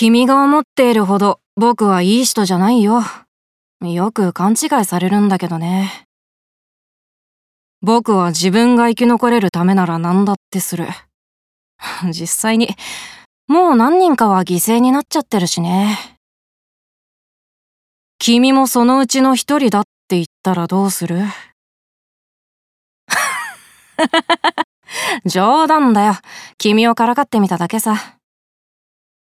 君が思っているほど僕はいい人じゃないよ。よく勘違いされるんだけどね。僕は自分が生き残れるためなら何だってする。実際に、もう何人かは犠牲になっちゃってるしね。君もそのうちの一人だって言ったらどうする？冗談だよ。君をからかってみただけさ。